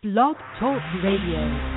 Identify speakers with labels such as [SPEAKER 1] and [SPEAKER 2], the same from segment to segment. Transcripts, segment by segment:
[SPEAKER 1] Blog Talk Radio.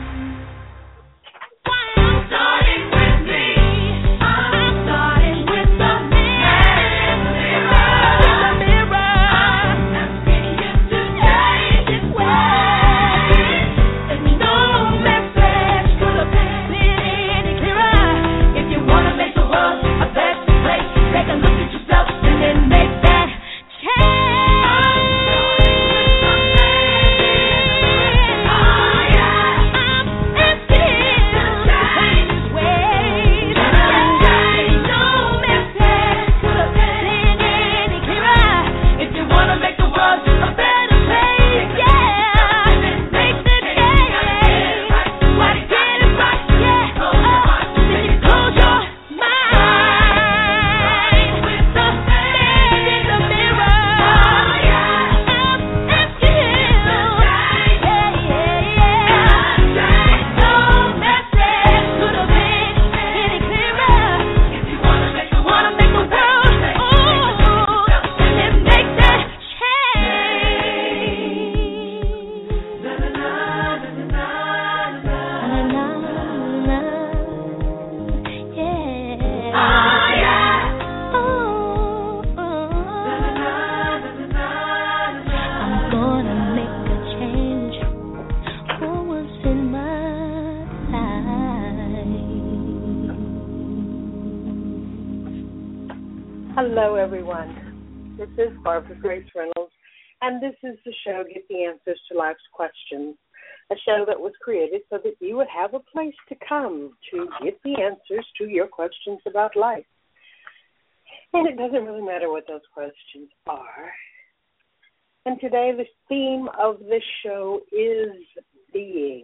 [SPEAKER 2] Hello, everyone. This is Barbara Grace Reynolds, and this is the show, Get the Answers to Life's Questions, a show that was created so that you would have a place to come to get the answers to your questions about life. And it doesn't really matter what those questions are. And today the theme of this show is being.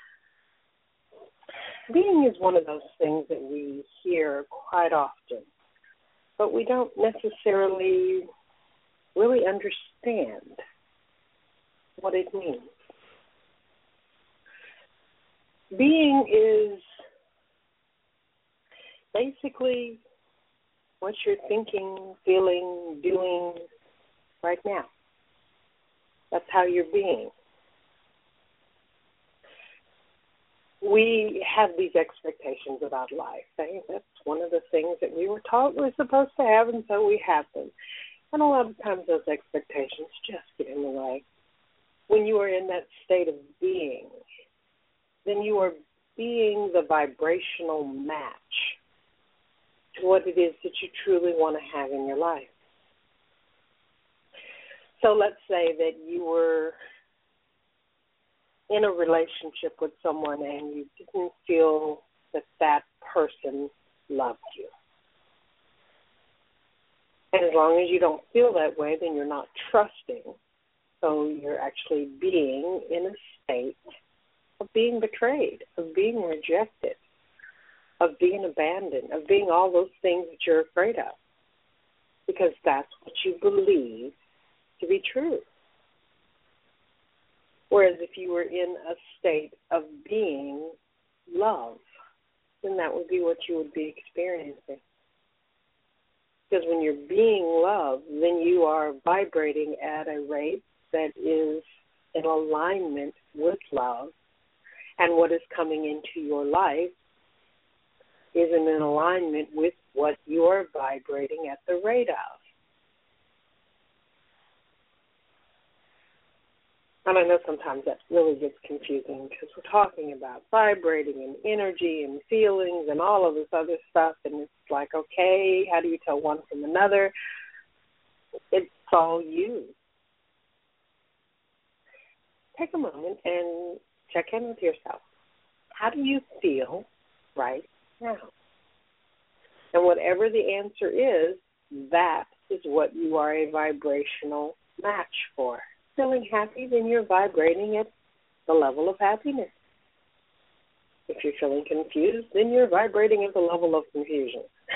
[SPEAKER 2] Being is one of those things that we hear quite often, but we don't necessarily really understand what it means. Being is basically what you're thinking, feeling, doing right now. That's how you're being. We have these expectations about life. That's one of the things that we were taught we're supposed to have, and so we have them. And a lot of times those expectations just get in the way. When you are in that state of being, then you are being the vibrational match to what it is that you truly want to have in your life. So let's say that you were in a relationship with someone and you didn't feel that that person loved you. And as long as you don't feel that way, then you're not trusting. So you're actually being in a state of being betrayed, of being rejected, of being abandoned, of being all those things that you're afraid of, because that's what you believe to be true. Whereas if you were in a state of being love, then that would be what you would be experiencing. Because when you're being love, then you are vibrating at a rate that is in alignment with love, and what is coming into your life is in an alignment with what you are vibrating at the rate of. And I know sometimes that really gets confusing because we're talking about vibrating and energy and feelings and all of this other stuff, and it's like, okay, how do you tell one from another? It's all you. Take a moment and check in with yourself. How do you feel right now? And whatever the answer is, that is what you are a vibrational match for. Feeling happy, then you're vibrating at the level of happiness. If you're feeling confused, then you're vibrating at the level of confusion.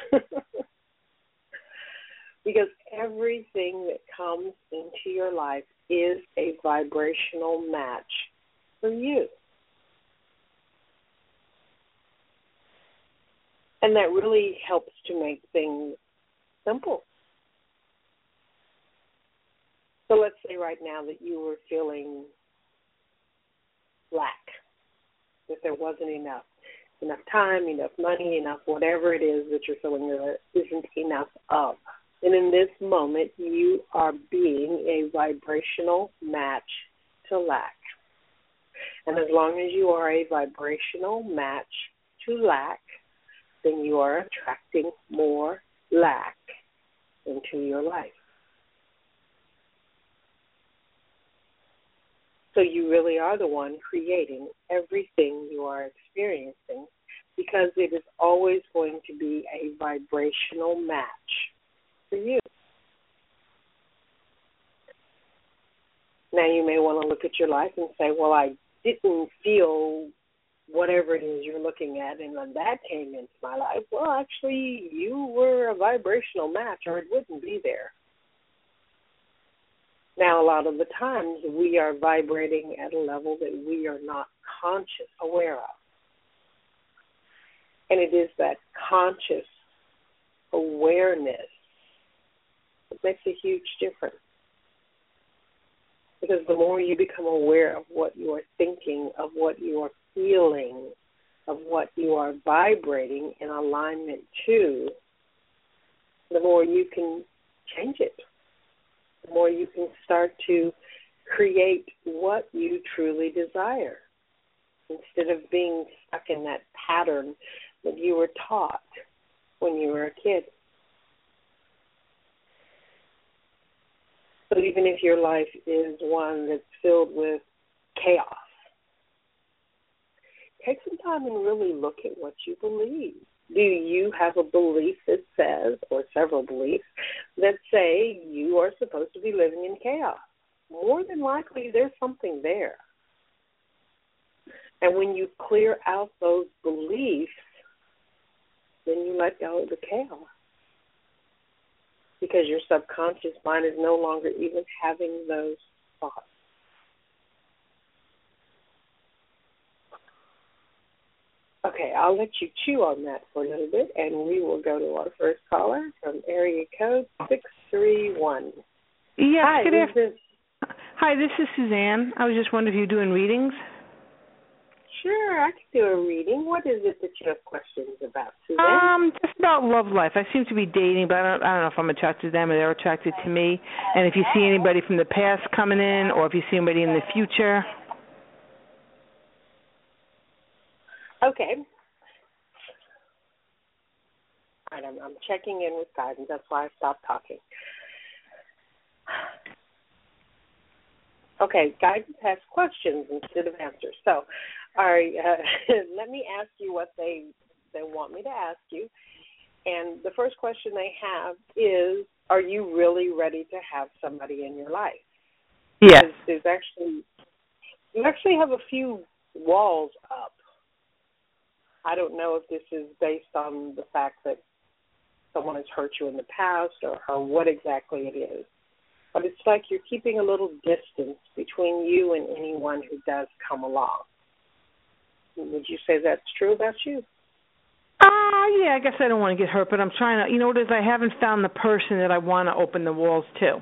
[SPEAKER 2] Because everything that comes into your life is a vibrational match for you. And that really helps to make things simple. So let's say right now that you were feeling wasn't enough. Enough time, enough money, enough whatever it is that you're feeling there isn't enough of. And in this moment, you are being a vibrational match to lack. And as long as you are a vibrational match to lack, then you are attracting more lack into your life. So you really are the one creating everything you are experiencing, because it is always going to be a vibrational match for you. Now you may want to look at your life and say, well, I didn't feel whatever it is you're looking at, and when that came into my life, well, actually, you were a vibrational match, or it wouldn't be there. Now, a lot of the times, we are vibrating at a level that we are not aware of. And it is that conscious awareness that makes a huge difference. Because the more you become aware of what you are thinking, of what you are feeling, of what you are vibrating in alignment to, the more you can change it. The more you can start to create what you truly desire, instead of being stuck in that pattern that you were taught when you were a kid. So even if your life is one that's filled with chaos, take some time and really look at what you believe. Do you have a belief that says, or several beliefs, that say you are supposed to be living in chaos? More than likely, there's something there. And when you clear out those beliefs, then you let go of the chaos. Because your subconscious mind is no longer even having those thoughts. Okay, I'll let you chew on that for a little bit, and we will go to our first caller from area code 631.
[SPEAKER 3] Yes,
[SPEAKER 2] Hi,
[SPEAKER 3] good afternoon. Hi, this is Suzanne. I was just wondering if you're doing readings.
[SPEAKER 2] Sure, I can do a reading. What is it that you have questions about, Suzanne?
[SPEAKER 3] Just about love life. I seem to be dating, but I don't know if I'm attracted to them or they're attracted to me. And if you see anybody from the past coming in, or if you see anybody in the future.
[SPEAKER 2] Okay. All right, I'm checking in with guidance. That's why I stopped talking. Okay, guidance has questions instead of answers. So, all right, let me ask you what they want me to ask you. And the first question they have is, are you really ready to have somebody in your life?
[SPEAKER 3] Yes.
[SPEAKER 2] You actually have a few walls up. I don't know if this is based on the fact that someone has hurt you in the past or what exactly it is. But it's like you're keeping a little distance between you and anyone who does come along. Would you say that's true about you?
[SPEAKER 3] Yeah, I guess I don't want to get hurt, but I'm trying to, you know what it is, I haven't found the person that I want to open the walls to.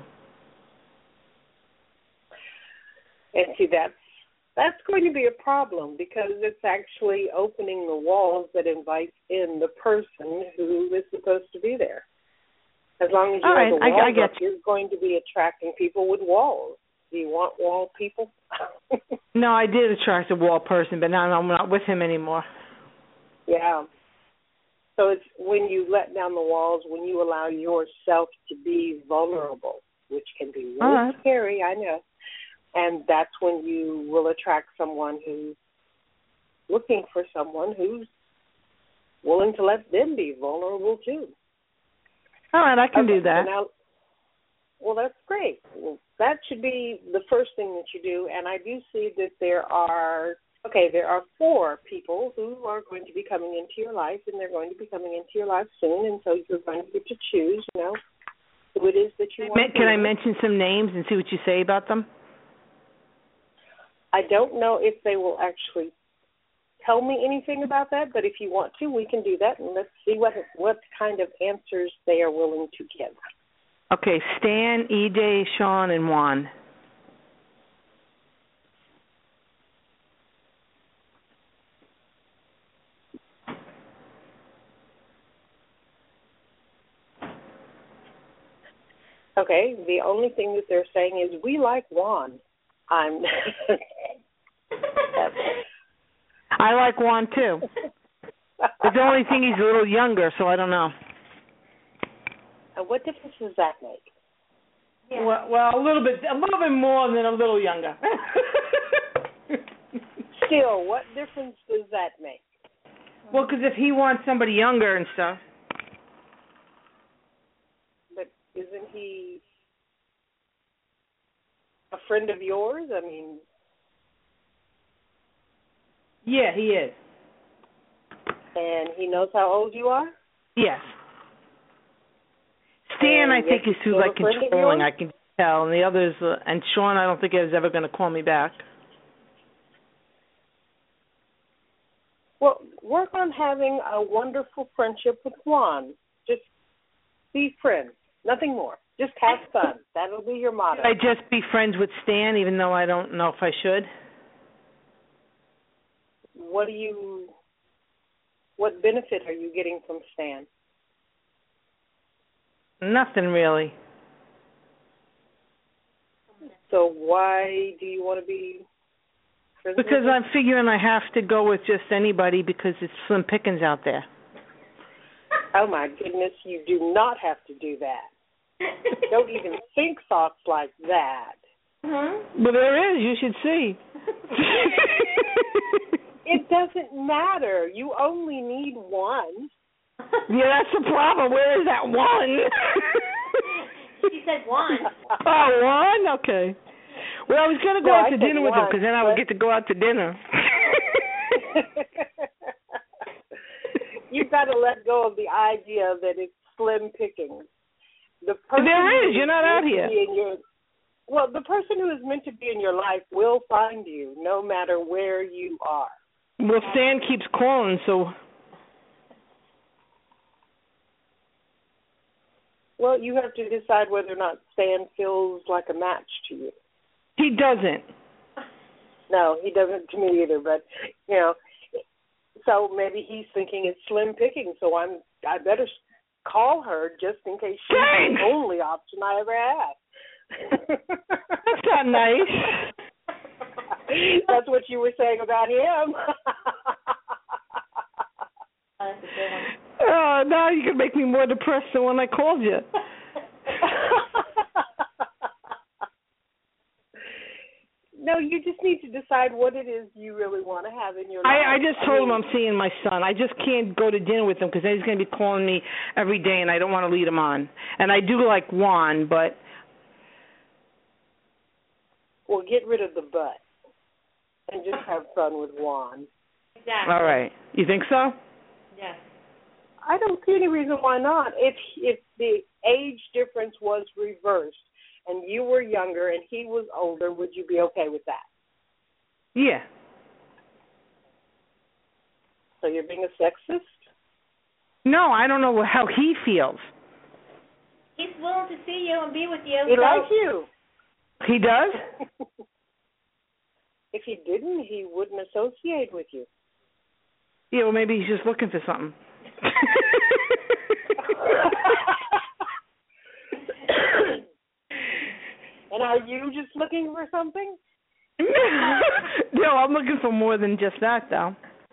[SPEAKER 2] And see, that's going to be a problem, because it's actually opening the walls that invites in the person who is supposed to be there. As long as you have the walls up, you're going to be attracting people with walls. Do you want wall people?
[SPEAKER 3] No, I did attract a wall person, but now I'm not with him anymore.
[SPEAKER 2] Yeah. So it's when you let down the walls, when you allow yourself to be vulnerable, which can be really scary, I know. And that's when you will attract someone who's looking for someone who's willing to let them be vulnerable too.
[SPEAKER 3] All right, I can do that.
[SPEAKER 2] So now, well, that's great. Well, that should be the first thing that you do. And I do see that there are 4 people who are going to be coming into your life, and they're going to be coming into your life soon. And so you're going to get to choose, who it is that you want.
[SPEAKER 3] Can I mention some names and see what you say about them?
[SPEAKER 2] I don't know if they will actually tell me anything about that, but if you want to, we can do that, and let's see what kind of answers they are willing to give.
[SPEAKER 3] Okay, Stan, Ide, Sean, and Juan.
[SPEAKER 2] Okay, the only thing that they're saying is we like Juan. I
[SPEAKER 3] like Juan too. But the only thing he's a little younger, so I don't know.
[SPEAKER 2] And what difference does that make?
[SPEAKER 3] Yeah. Well, a little bit more than a little younger.
[SPEAKER 2] Still, what difference does that make?
[SPEAKER 3] Well, because if he wants somebody younger and stuff.
[SPEAKER 2] But isn't he a friend of yours? I mean...
[SPEAKER 3] Yeah, he is.
[SPEAKER 2] And he knows how old you are?
[SPEAKER 3] Yes. Stan, I think, is too controlling. I can tell, and the others, and Sean, I don't think is ever going to call me back.
[SPEAKER 2] Well, work on having a wonderful friendship with Juan. Just be friends, nothing more. Just have fun. That'll be your motto.
[SPEAKER 3] Should I just be friends with Stan, even though I don't know if I should?
[SPEAKER 2] What benefit are you getting from Stan?
[SPEAKER 3] Nothing really.
[SPEAKER 2] So why do you want to be friends with him?
[SPEAKER 3] Because I'm figuring I have to go with just anybody because it's slim pickings out there.
[SPEAKER 2] Oh, my goodness, you do not have to do that. Don't even think thoughts like that.
[SPEAKER 3] But there is. You should see.
[SPEAKER 2] It doesn't matter. You only need one.
[SPEAKER 3] Yeah, that's the problem. Where is that one?
[SPEAKER 4] She said one.
[SPEAKER 3] Oh, one? Okay. Well, I was going to go out to dinner with him because then I would get to go out to dinner.
[SPEAKER 2] You've got to let go of the idea that it's slim pickings.
[SPEAKER 3] There is. You're not out here.
[SPEAKER 2] Well, the person who is meant to be in your life will find you no matter where you are.
[SPEAKER 3] Well, Stan keeps calling, so...
[SPEAKER 2] Well, you have to decide whether or not Stan feels like a match to you.
[SPEAKER 3] He doesn't.
[SPEAKER 2] No, he doesn't to me either, but, so maybe he's thinking it's slim picking, so I better call her just in case she's the only option I ever have.
[SPEAKER 3] That's not nice.
[SPEAKER 2] That's what you were saying about him.
[SPEAKER 3] Oh, now you can make me more depressed than when I called you.
[SPEAKER 2] No, you just need to decide what it is you really want to have in your life.
[SPEAKER 3] I just told him I'm seeing my son. I just can't go to dinner with him because he's going to be calling me every day, and I don't want to lead him on. And I do like Juan, but...
[SPEAKER 2] Well, get rid of the but and just have fun with Juan.
[SPEAKER 4] Exactly.
[SPEAKER 3] All right. You think so?
[SPEAKER 4] Yes.
[SPEAKER 2] I don't see any reason why not. If the age difference was reversed and you were younger and he was older, would you be okay with that?
[SPEAKER 3] Yeah.
[SPEAKER 2] So you're being a sexist?
[SPEAKER 3] No, I don't know how he feels.
[SPEAKER 4] He's willing to see you and be with you.
[SPEAKER 2] He likes you.
[SPEAKER 3] He does?
[SPEAKER 2] If he didn't, he wouldn't associate with you.
[SPEAKER 3] Yeah, well, maybe he's just looking for something.
[SPEAKER 2] And are you just looking for something?
[SPEAKER 3] No, I'm looking for more than just that, though.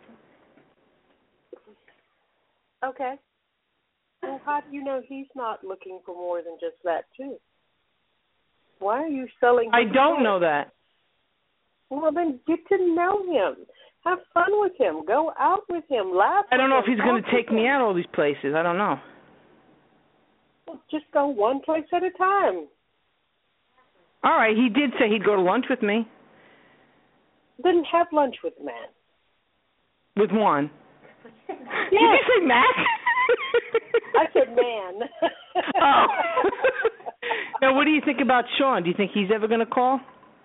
[SPEAKER 2] Okay. Well, how do you know he's not looking for more than just that, too? Why are you selling him?
[SPEAKER 3] I don't know that.
[SPEAKER 2] Well, then get to know him. Have fun with him. Go out with him. Laugh with him.
[SPEAKER 3] I don't know if he's going to take me out all these places. I don't know.
[SPEAKER 2] Well, just go one place at a time.
[SPEAKER 3] All right. He did say he'd go to lunch with me.
[SPEAKER 2] Then have lunch with the man.
[SPEAKER 3] With Juan.
[SPEAKER 2] Yes.
[SPEAKER 3] Did you say Matt?
[SPEAKER 2] I said man.
[SPEAKER 3] Oh. Now, what do you think about Sean? Do you think he's ever going to call?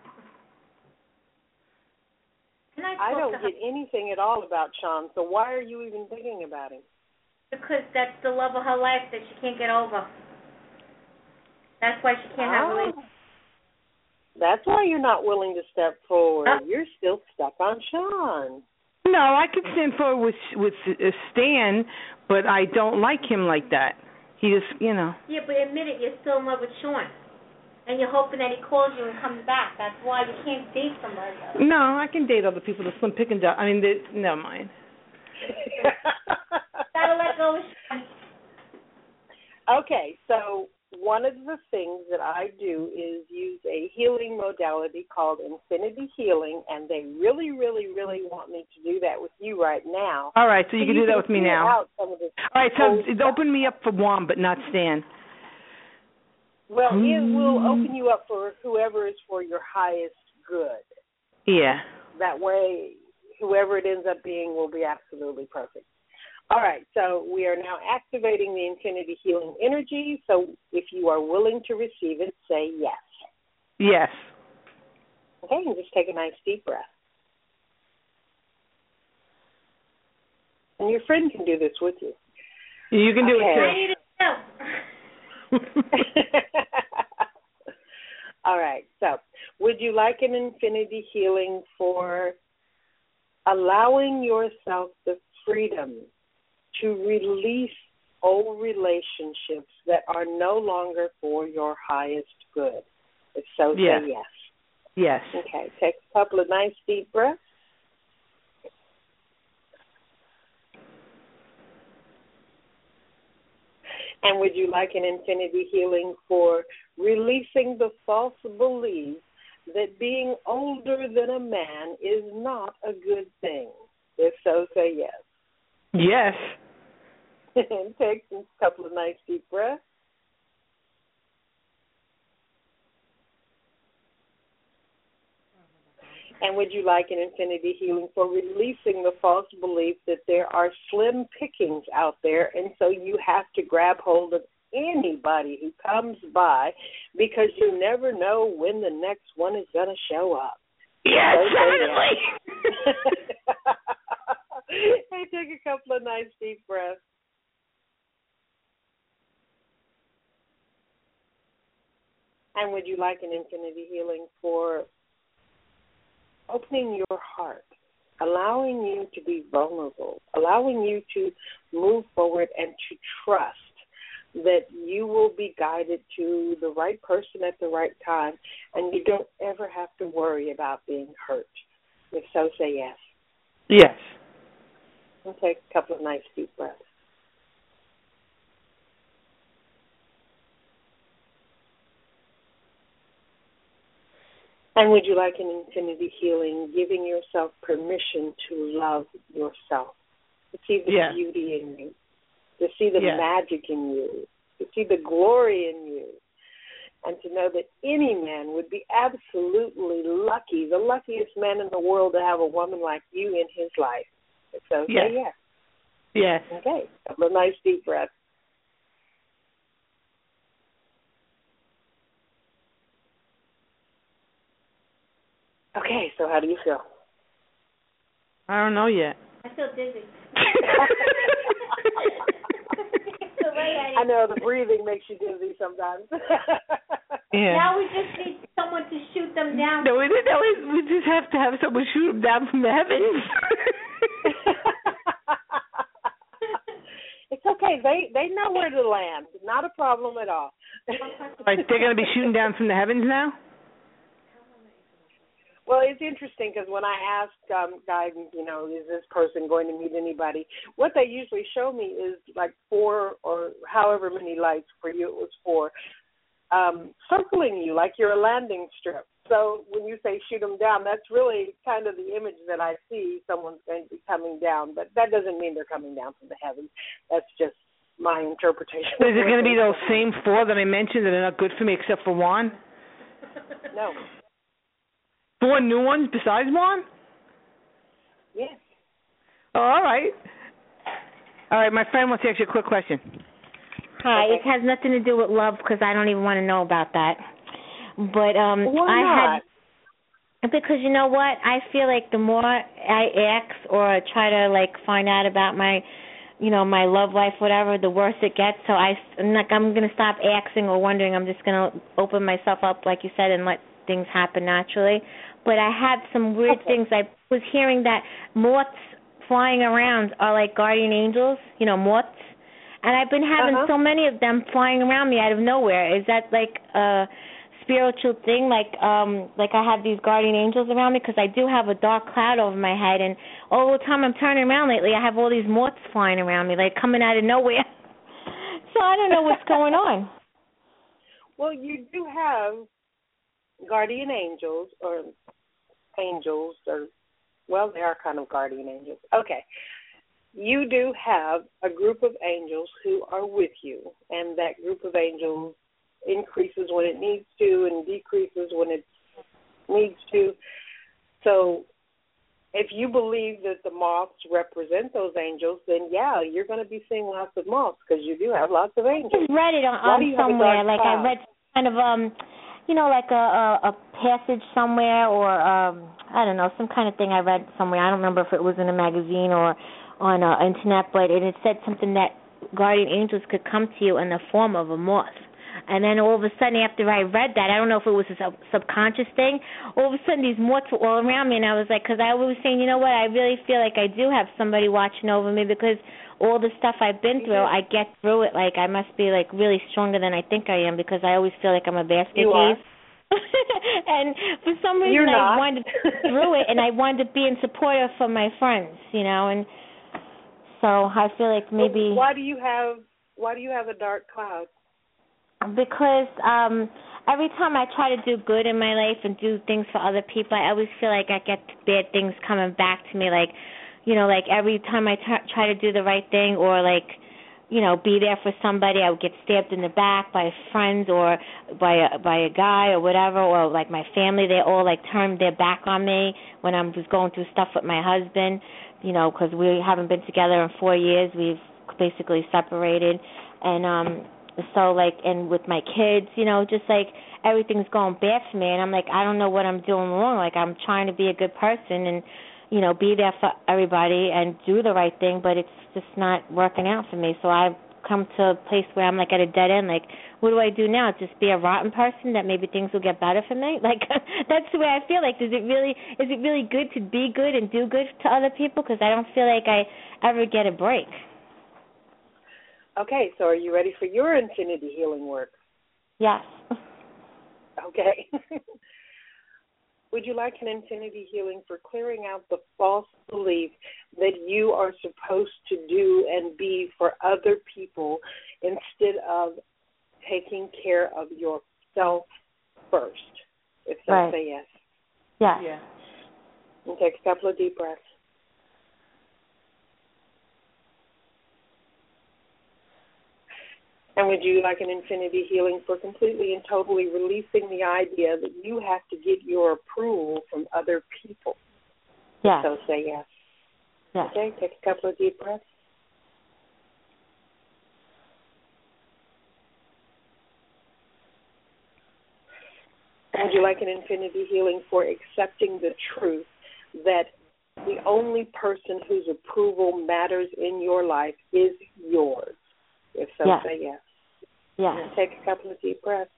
[SPEAKER 2] I don't get anything at all about Sean, so why are you even thinking about him?
[SPEAKER 4] Because that's the love of her life that she can't get over. That's why she can't have a relationship.
[SPEAKER 2] That's why you're not willing to step forward. You're still stuck on Sean.
[SPEAKER 3] No, I could stand forward with Stan, but I don't like him like that. He just,
[SPEAKER 4] Yeah, but admit it, you're still in love with Sean. And you're hoping that he calls you and comes back. That's why you can't date somebody else.
[SPEAKER 3] No, I can date other people. The slim pickings. Never mind.
[SPEAKER 4] Gotta let go of Sean.
[SPEAKER 2] Okay, so one of the things that I do is use a healing modality called Infinity Healing, and they really, really, really want me to do that with you right now.
[SPEAKER 3] All right, so you can do that with me now.
[SPEAKER 2] All
[SPEAKER 3] right, so open me up for Juan, but not Stan.
[SPEAKER 2] Well, it will open you up for whoever is for your highest good.
[SPEAKER 3] Yeah.
[SPEAKER 2] That way, whoever it ends up being will be absolutely perfect. All right, so we are now activating the Infinity Healing energy. So if you are willing to receive it, say yes.
[SPEAKER 3] Yes.
[SPEAKER 2] Okay, and just take a nice deep breath. And your friend can do this with you.
[SPEAKER 3] You can do it too.
[SPEAKER 4] I need it too.
[SPEAKER 2] All right, so would you like an Infinity Healing for allowing yourself the freedom to release old relationships that are no longer for your highest good? If so, say yes.
[SPEAKER 3] Yes.
[SPEAKER 2] Okay, take a couple of nice deep breaths. And would you like an Infinity Healing for releasing the false belief that being older than a man is not a good thing? If so, say yes.
[SPEAKER 3] Yes.
[SPEAKER 2] And take a couple of nice deep breaths. And would you like an Infinity Healing for releasing the false belief that there are slim pickings out there, and so you have to grab hold of anybody who comes by because you never know when the next one is going to show up?
[SPEAKER 3] Yes, definitely.
[SPEAKER 2] Hey, take a couple of nice deep breaths. And would you like an Infinity Healing for opening your heart, allowing you to be vulnerable, allowing you to move forward and to trust that you will be guided to the right person at the right time, and you don't ever have to worry about being hurt? If so, say yes.
[SPEAKER 3] Yes.
[SPEAKER 2] And take a couple of nice deep breaths. And would you like an Infinity Healing, giving yourself permission to love yourself, to see the beauty in you, to see the magic in you, to see the glory in you, and to know that any man would be absolutely lucky, the luckiest man in the world, to have a woman like you in his life? So say yes.
[SPEAKER 3] Yes.
[SPEAKER 2] Okay, a couple of nice deep breaths. Okay, so how do you feel?
[SPEAKER 3] I don't know yet.
[SPEAKER 4] I feel dizzy.
[SPEAKER 2] I know the breathing makes you dizzy sometimes.
[SPEAKER 3] Yeah.
[SPEAKER 4] Now we just need someone to shoot them down.
[SPEAKER 3] No, we just have to have someone shoot them down from the heavens.
[SPEAKER 2] It's okay. They know where to land. Not a problem at all.
[SPEAKER 3] Right, they're going to be shooting down from the heavens now?
[SPEAKER 2] Well, it's interesting because when I ask guidance, is this person going to meet anybody, what they usually show me is like 4 or however many lights, for you it was 4, circling you like you're a landing strip. So when you say shoot them down, that's really kind of the image that I see. Someone's going to be coming down, but that doesn't mean they're coming down from the heavens. That's just my interpretation.
[SPEAKER 3] So is it going to be those same 4 that I mentioned that are not good for me except for Juan?
[SPEAKER 2] No.
[SPEAKER 3] 4 new ones besides Juan?
[SPEAKER 2] Yes.
[SPEAKER 3] Oh, all right. All right, my friend wants to ask you a quick question.
[SPEAKER 4] Hi, it has nothing to do with love because I don't even want to know about that. But
[SPEAKER 2] why not?
[SPEAKER 4] Because you know what? I feel like the more I ask or try to find out about my love life, whatever, the worse it gets. So I'm going to stop asking or wondering. I'm just going to open myself up, like you said, and let things happen naturally. But I had some weird things. I was hearing that moths flying around are like guardian angels, moths. And I've been having so many of them flying around me out of nowhere. Is that like a spiritual thing? Like I have these guardian angels around me, because I do have a dark cloud over my head, and all the time I'm turning around lately, I have all these moths flying around me, like coming out of nowhere. So I don't know what's going on.
[SPEAKER 2] Well, you do have guardian angels, or well, they are kind of guardian angels. Okay. You do have a group of angels who are with you, and that group of angels increases when it needs to and decreases when it needs to. So if you believe that the moths represent those angels, then, yeah, you're going to be seeing lots of moths, because you do have lots of angels.
[SPEAKER 4] I read it on somewhere. Like I read kind of, like a passage somewhere, or, I don't know, some kind of thing I read somewhere. I don't remember if it was in a magazine or on internet, but it said something that guardian angels could come to you in the form of a moth. And then all of a sudden, after I read that, I don't know if it was a subconscious thing, all of a sudden these moths were all around me, and I was like, because I was saying, you know what, I really feel like I do have somebody watching over me, because all the stuff I've been through, I get through it. Like, I must be, like, really stronger than I think I am, because I always feel like I'm a basket case. And for some reason, I wanted to get through it, and I wanted to be in support for my friends, and so I feel like maybe.
[SPEAKER 2] Why do you have a dark cloud?
[SPEAKER 4] Because every time I try to do good in my life and do things for other people, I always feel like I get bad things coming back to me. Like, like every time I try to do the right thing, or like, be there for somebody, I would get stabbed in the back by friends, or by a guy or whatever, or like my family. They all like turned their back on me when I was going through stuff with my husband. Because we haven't been together in 4 years. We've basically separated, and so like, and with my kids, just like everything's going bad for me, and I'm like, I don't know what I'm doing wrong. Like, I'm trying to be a good person and be there for everybody and do the right thing, but it's just not working out for me. So I've come to a place where I'm like at a dead end. Like, what do I do now? Just be a rotten person that maybe things will get better for me? Like, that's the way I feel. Like, is it really good to be good and do good to other people? Because I don't feel like I ever get a break.
[SPEAKER 2] Okay, so are you ready for your infinity healing work?
[SPEAKER 4] Yes.
[SPEAKER 2] Okay. Would you like an infinity healing for clearing out the false belief that you are supposed to do and be for other people instead of taking care of yourself first? If so,
[SPEAKER 4] right.
[SPEAKER 2] Say yes.
[SPEAKER 4] Yes.
[SPEAKER 2] Yeah. And take a couple of deep breaths. And would you like an infinity healing for completely and totally releasing the idea that you have to get your approval from other people?
[SPEAKER 4] Yes.
[SPEAKER 2] So say yes.
[SPEAKER 4] Yes.
[SPEAKER 2] Okay, take a couple of deep breaths. And would you like an infinity healing for accepting the truth that the only person whose approval matters in your life is yours? If so,
[SPEAKER 4] yes.
[SPEAKER 2] Say yes.
[SPEAKER 4] Yes.
[SPEAKER 2] And take a couple of deep breaths.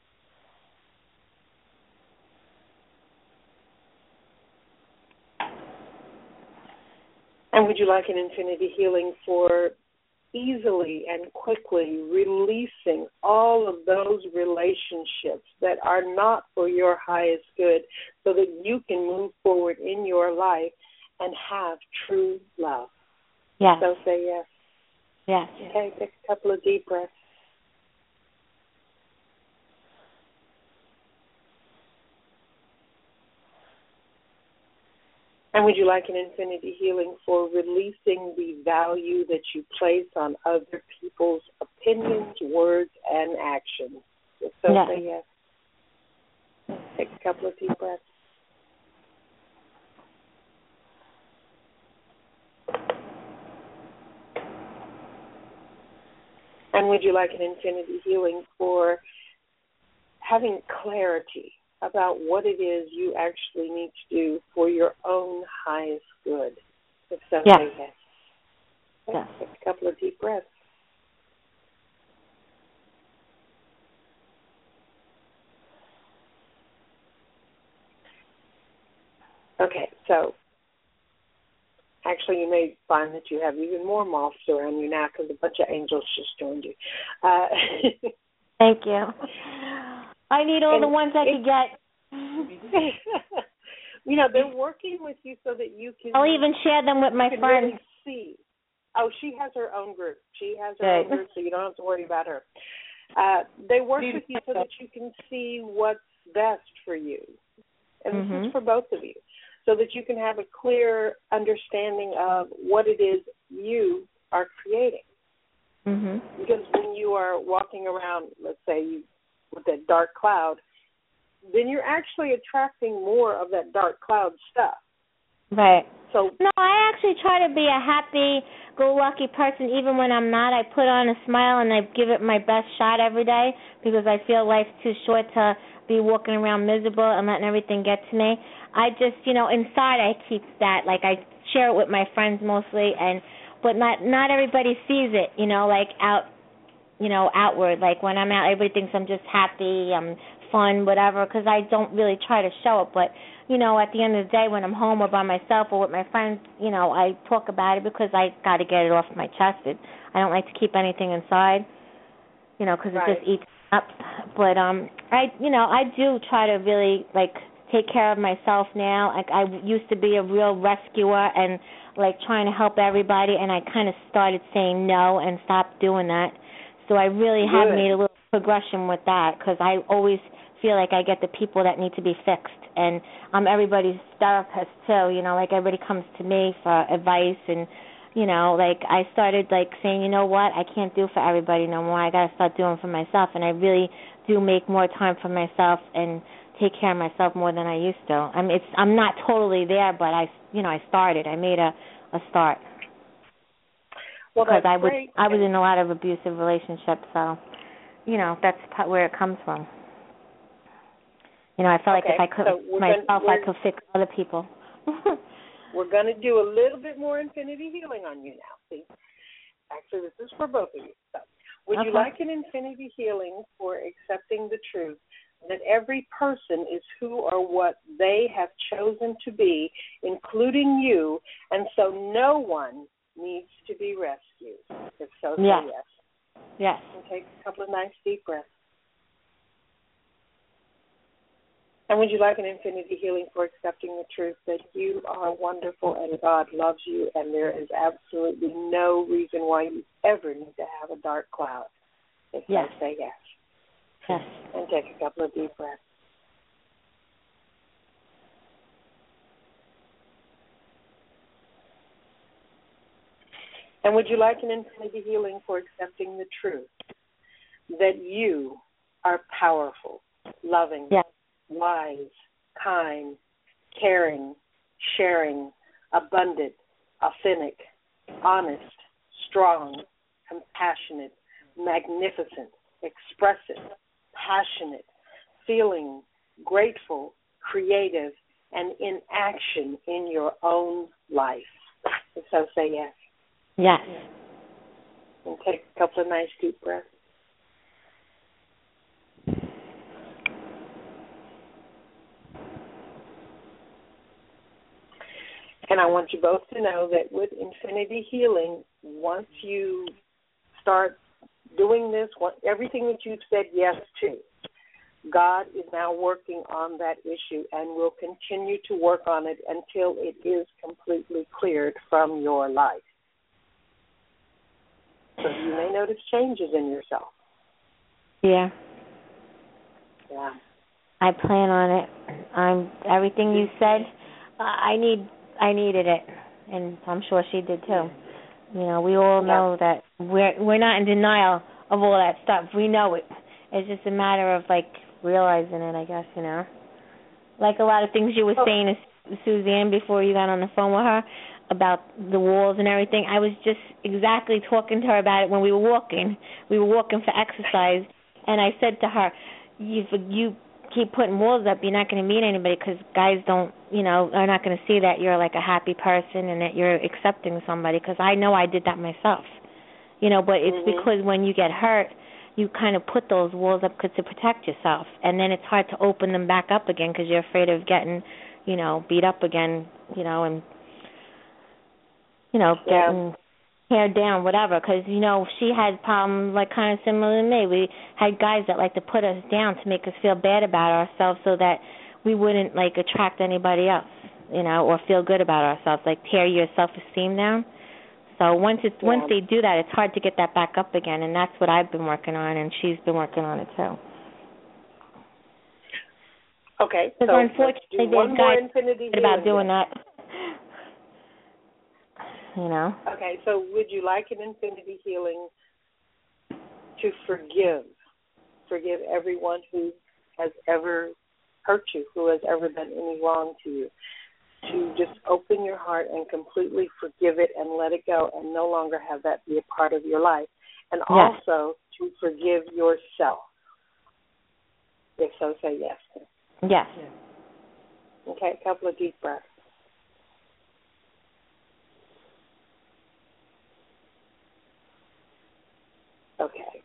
[SPEAKER 2] And would you like an infinity healing for easily and quickly releasing all of those relationships that are not for your highest good, so that you can move forward in your life and have true love?
[SPEAKER 4] Yes.
[SPEAKER 2] So say yes.
[SPEAKER 4] Yes.
[SPEAKER 2] Okay, take a couple of deep breaths. And would you like an infinity healing for releasing the value that you place on other people's opinions, words, and actions? If so,
[SPEAKER 4] yes.
[SPEAKER 2] Say yes. Take a couple of deep breaths. And would you like an infinity healing for having clarity about what it is you actually need to do for your own highest good? If so,
[SPEAKER 4] yes.
[SPEAKER 2] Say yes. Okay,
[SPEAKER 4] yes.
[SPEAKER 2] take a couple of deep breaths. Okay, so Actually, you may find that you have even more moths around you now because a bunch of angels just joined you.
[SPEAKER 4] Thank you. I need all the ones I could get.
[SPEAKER 2] You know, they're working with you so that you can...
[SPEAKER 4] I'll even share them with my friends.
[SPEAKER 2] Really see. Oh, she has her own group. She has her own group, so you don't have to worry about her. They work with you so that you can see what's best for you. And this is for both of you. So that you can have a clear understanding of what it is you are creating. Because when you are walking around, let's say, with that dark cloud, then you're actually attracting more of that dark cloud stuff.
[SPEAKER 4] Right.
[SPEAKER 2] So
[SPEAKER 4] no, I actually try to be a happy-go-lucky person even when I'm not. I put on a smile and I give it my best shot every day because I feel life's too short to be walking around miserable and letting everything get to me. I just, inside I keep that. Like, I share it with my friends mostly, but not everybody sees it, outward. Like, when I'm out, everybody thinks I'm just happy, I'm fun, whatever, because I don't really try to show it. But, at the end of the day, when I'm home or by myself or with my friends, I talk about it because I got to get it off my chest. I don't like to keep anything inside, because it just eats up. But, I do try to really, take care of myself now. Like, I used to be a real rescuer and, trying to help everybody, and I kind of started saying no and stopped doing that. So I really have made a little progression with that because I always feel like I get the people that need to be fixed. And I'm everybody's therapist, too. Everybody comes to me for advice. And, I started, saying, you know what, I can't do for everybody no more. I got to start doing for myself. And I really do make more time for myself and take care of myself more than I used to. I'm not totally there, but I started. I made a start.
[SPEAKER 2] Well,
[SPEAKER 4] because I
[SPEAKER 2] great.
[SPEAKER 4] I was in a lot of abusive relationships, so that's where it comes from. I felt like if I could myself, I could fix other people.
[SPEAKER 2] We're going to do a little bit more infinity healing on you now. See, actually, this is for both of you. So, would you like an infinity healing for accepting the truth that every person is who or what they have chosen to be, including you, and so no one needs to be rescued? If so, say yes.
[SPEAKER 4] Yes.
[SPEAKER 2] And take a couple of nice deep breaths. And would you like an infinity healing for accepting the truth that you are wonderful and God loves you and there is absolutely no reason why you ever need to have a dark cloud? If so, say yes.
[SPEAKER 4] Yes.
[SPEAKER 2] And take a couple of deep breaths. And would you like an infinity healing for accepting the truth that you are powerful, loving, wise, kind, caring, sharing, abundant, authentic, honest, strong, compassionate, magnificent, expressive, passionate, feeling, grateful, creative, and in action in your own life? And so say yes.
[SPEAKER 4] Yes.
[SPEAKER 2] And take a couple of nice deep breaths. And I want you both to know that with infinity healing, once you start doing this, everything that you've said yes to, God is now working on that issue and will continue to work on it until it is completely cleared from your life. So you may notice changes in yourself.
[SPEAKER 4] Yeah.
[SPEAKER 2] Yeah.
[SPEAKER 4] I plan on it. Everything you said, I needed it, and I'm sure she did too. We all know that we're not in denial of all that stuff. We know it. It's just a matter of realizing it, I guess. Like a lot of things you were saying to Suzanne before you got on the phone with her about the walls and everything. I was just exactly talking to her about it when we were walking. We were walking for exercise, and I said to her, you keep putting walls up, you're not going to meet anybody because guys are not going to see that you're like a happy person and that you're accepting somebody, because I know I did that myself. But it's because when you get hurt, you kind of put those walls up to protect yourself, and then it's hard to open them back up again because you're afraid of getting, beat up again, and getting hair down, whatever, because, she had problems like kind of similar to me. We had guys that like to put us down to make us feel bad about ourselves so that we wouldn't, like, attract anybody else, or feel good about ourselves, like tear your self-esteem down. So once they do that, it's hard to get that back up again, and that's what I've been working on, and she's been working on it too.
[SPEAKER 2] Okay, so
[SPEAKER 4] unfortunately,
[SPEAKER 2] one more infinity
[SPEAKER 4] about doing that.
[SPEAKER 2] Okay, so would you like an infinity healing to forgive everyone who has ever hurt you, who has ever done any wrong to you, to just open your heart and completely forgive it and let it go and no longer have that be a part of your life, and also to forgive yourself? If so, say yes.
[SPEAKER 4] Yes.
[SPEAKER 2] Okay, a couple of deep breaths. Okay.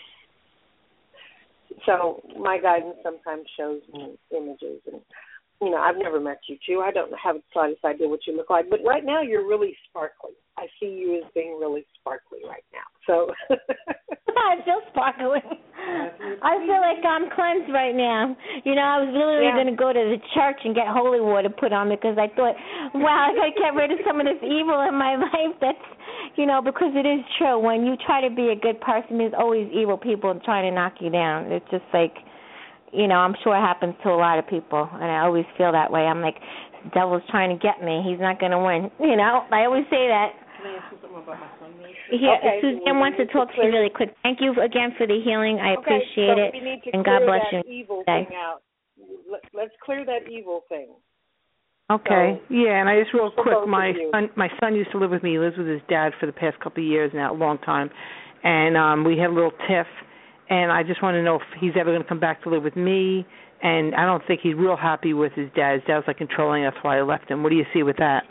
[SPEAKER 2] So my guidance sometimes shows me images, and I've never met you two. I don't have the slightest idea what you look like, but right now you're really sparkly. I see you as being really sparkly right now. So
[SPEAKER 4] I feel sparkly. I feel like I'm cleansed right now. I was literally going to go to the church and get holy water put on me because I thought, wow, I got to get rid of some of this evil in my life. That's, because it is true. When you try to be a good person, there's always evil people trying to knock you down. It's just like, I'm sure it happens to a lot of people, and I always feel that way. I'm like, the devil's trying to get me. He's not going to win. I always say that.
[SPEAKER 3] Can I ask you something about my son?
[SPEAKER 4] Suzanne wants to talk to you really quick. Thank you again for the healing. I appreciate it.
[SPEAKER 2] We need to
[SPEAKER 4] and God bless
[SPEAKER 2] that
[SPEAKER 4] you.
[SPEAKER 2] Evil thing out. Let's clear that evil thing.
[SPEAKER 3] Okay.
[SPEAKER 2] So,
[SPEAKER 3] and I just real quick, my son used to live with me. He lives with his dad for the past couple of years now, a long time. And we had a little tiff, and I just want to know if he's ever going to come back to live with me. And I don't think he's real happy with his dad. His dad's like controlling. That's why I left him. What do you see with that?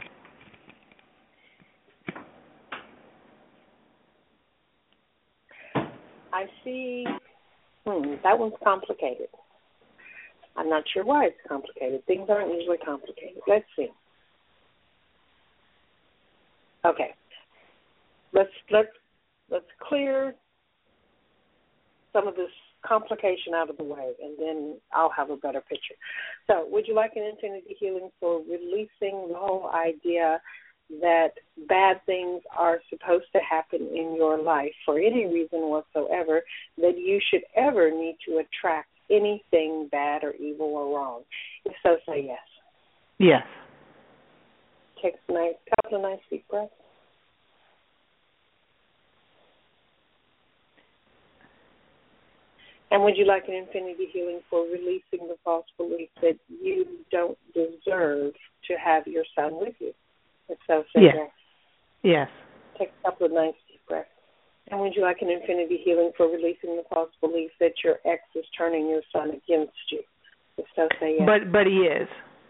[SPEAKER 2] I see. That one's complicated. I'm not sure why it's complicated. Things aren't usually complicated. Let's see. Okay. Let's clear some of this complication out of the way, and then I'll have a better picture. So, would you like an infinity healing for releasing the whole idea that bad things are supposed to happen in your life for any reason whatsoever, that you should ever need to attract anything bad or evil or wrong? If so, say yes.
[SPEAKER 3] Yes.
[SPEAKER 2] Take a couple of nice deep breaths. And would you like an infinity healing for releasing the false belief that you don't deserve to have your son with you? If so, say yes.
[SPEAKER 3] Yes.
[SPEAKER 2] Take a couple of nice deep breaths. And would you like an infinity healing for releasing the false belief that your ex is turning your son against you? If so, say yes.
[SPEAKER 3] But he is.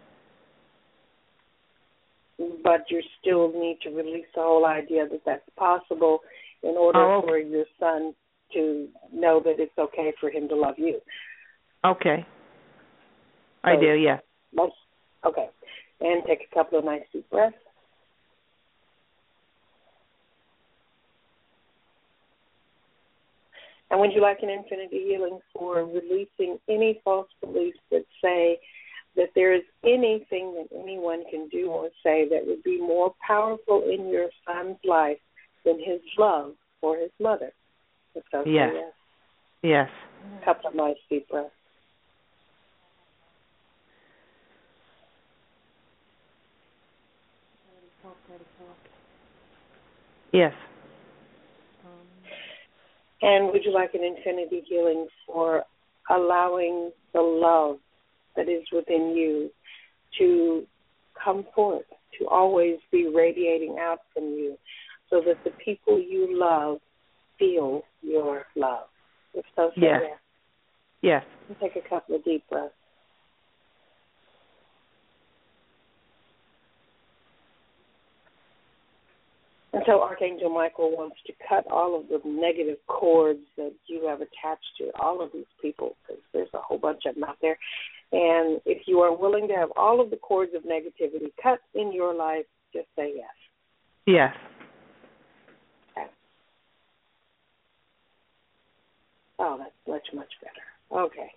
[SPEAKER 2] But you still need to release the whole idea that that's possible in order for your son to know that it's okay for him to love you.
[SPEAKER 3] Okay.
[SPEAKER 2] So,
[SPEAKER 3] I do, yeah.
[SPEAKER 2] Okay. And take a couple of nice deep breaths. And would you like an infinity healing for releasing any false beliefs that say that there is anything that anyone can do or say that would be more powerful in your son's life than his love for his mother? So
[SPEAKER 3] yes. Yes.
[SPEAKER 2] A couple of nice deep breaths.
[SPEAKER 3] Yes.
[SPEAKER 2] And would you like an infinity healing for allowing the love that is within you to come forth, to always be radiating out from you, so that the people you love feel your love? If so, say yes.
[SPEAKER 3] Yes.
[SPEAKER 2] Take a couple of deep breaths. And so Archangel Michael wants to cut all of the negative cords that you have attached to all of these people, because there's a whole bunch of them out there. And if you are willing to have all of the cords of negativity cut in your life, just say yes.
[SPEAKER 3] Yes.
[SPEAKER 2] Okay. Oh, that's much better. Okay.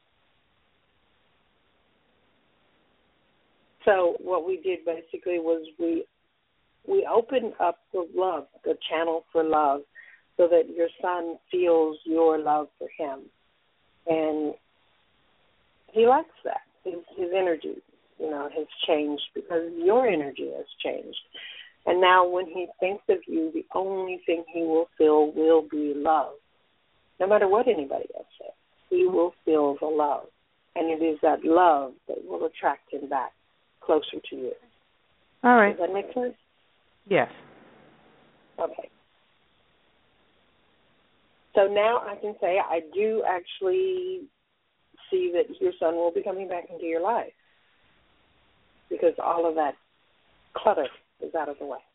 [SPEAKER 2] So what we did basically was we opened up the love, the channel for love, so that your son feels your love for him. And he likes that. His energy, has changed because your energy has changed. And now when he thinks of you, the only thing he will feel will be love. No matter what anybody else says, he will feel the love. And it is that love that will attract him back closer to you.
[SPEAKER 3] All right.
[SPEAKER 2] Does that make sense?
[SPEAKER 3] Yes.
[SPEAKER 2] Okay. So now I can say I do actually see that your son will be coming back into your life because all of that clutter is out of the way.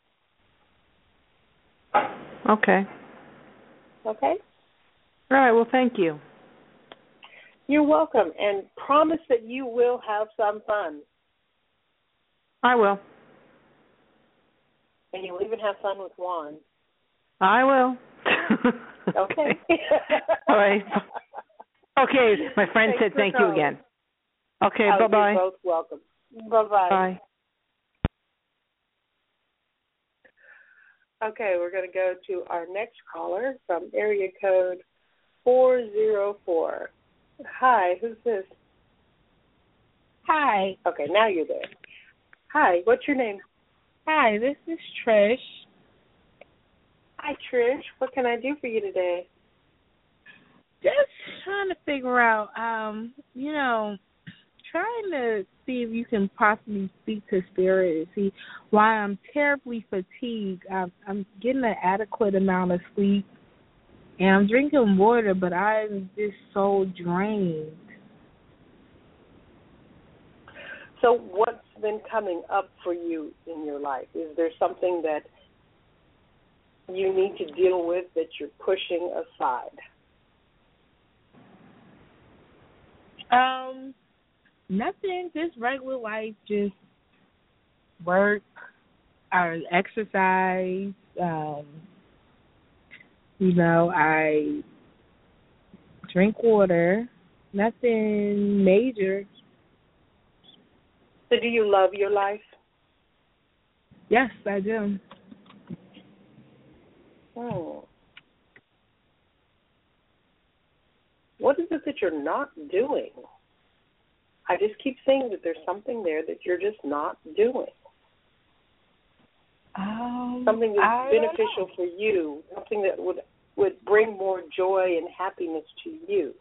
[SPEAKER 3] Okay.
[SPEAKER 2] Okay?
[SPEAKER 3] All right. Well, thank you.
[SPEAKER 2] You're welcome. And promise that you will have some fun.
[SPEAKER 3] I will.
[SPEAKER 2] And you'll even have fun with Juan.
[SPEAKER 3] I will.
[SPEAKER 2] Okay.
[SPEAKER 3] All right. Okay. My friend said thank you again. Okay. Bye-bye.
[SPEAKER 2] You're both welcome. Bye-bye.
[SPEAKER 3] Bye.
[SPEAKER 2] Okay, we're going to go to our next caller from area code 404. Hi, who's this?
[SPEAKER 5] Hi.
[SPEAKER 2] Okay, now you're there. Hi, what's your name?
[SPEAKER 5] Hi, this is Trish.
[SPEAKER 2] Hi, Trish. What can I do for you today?
[SPEAKER 5] Just trying to figure out, trying to see if you can possibly speak to Spirit and see why I'm terribly fatigued. I'm getting an adequate amount of sleep, and I'm drinking water, but I'm just so drained.
[SPEAKER 2] So what's been coming up for you in your life? Is there something that you need to deal with that you're pushing aside?
[SPEAKER 5] Nothing, just regular life, just work, or exercise. I drink water. Nothing major.
[SPEAKER 2] So do you love your life?
[SPEAKER 5] Yes, I do.
[SPEAKER 2] Oh. What is it that you're not doing? I just keep saying that there's something there that you're just not doing. Something that's beneficial for you, something that would bring more joy and happiness to you.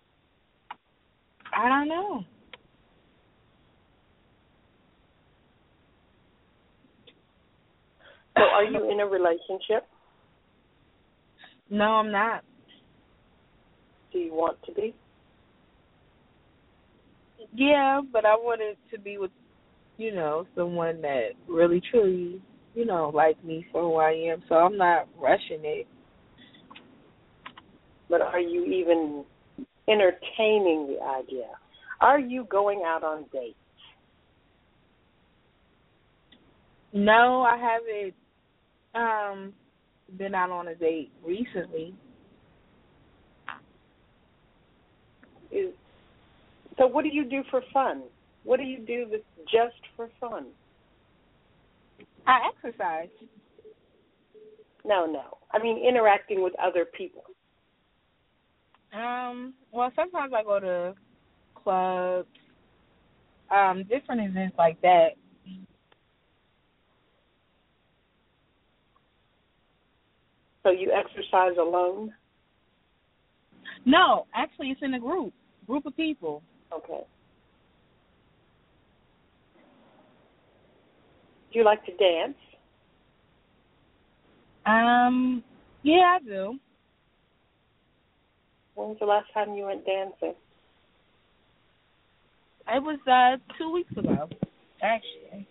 [SPEAKER 5] I don't know.
[SPEAKER 2] So are you in a relationship?
[SPEAKER 5] No, I'm not.
[SPEAKER 2] Do you want to be?
[SPEAKER 5] Yeah, but I wanted to be with, someone that really, truly, like me for who I am. So I'm not rushing it.
[SPEAKER 2] But are you even entertaining the idea? Are you going out on dates?
[SPEAKER 5] No, I haven't been out on a date recently.
[SPEAKER 2] So what do you do for fun? What do you do that's just for fun?
[SPEAKER 5] I exercise.
[SPEAKER 2] No. I mean interacting with other people.
[SPEAKER 5] Well, sometimes I go to clubs, different events like that.
[SPEAKER 2] So you exercise alone?
[SPEAKER 5] No, actually it's in a group of people.
[SPEAKER 2] Okay. Do you like to dance?
[SPEAKER 5] Yeah, I do.
[SPEAKER 2] When was the last time you went dancing?
[SPEAKER 5] It was 2 weeks ago, actually.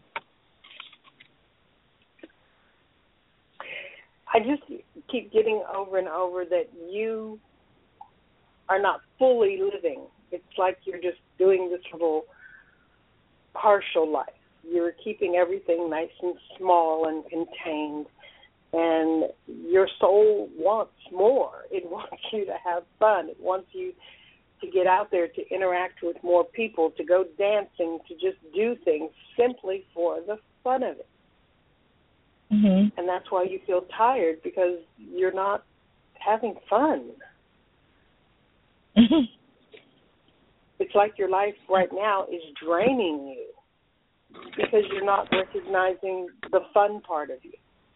[SPEAKER 2] I just keep getting over and over that you are not fully living. It's like you're just doing this little partial life. you're keeping everything nice and small and contained, and your soul wants more. It wants you to have fun. It wants you to get out there, to interact with more people, to go dancing, to just do things simply for the fun of it.
[SPEAKER 5] Mm-hmm.
[SPEAKER 2] And that's why you feel tired, because you're not having fun.
[SPEAKER 5] Mm-hmm.
[SPEAKER 2] It's like your life right now is draining you because you're not recognizing the fun part of you.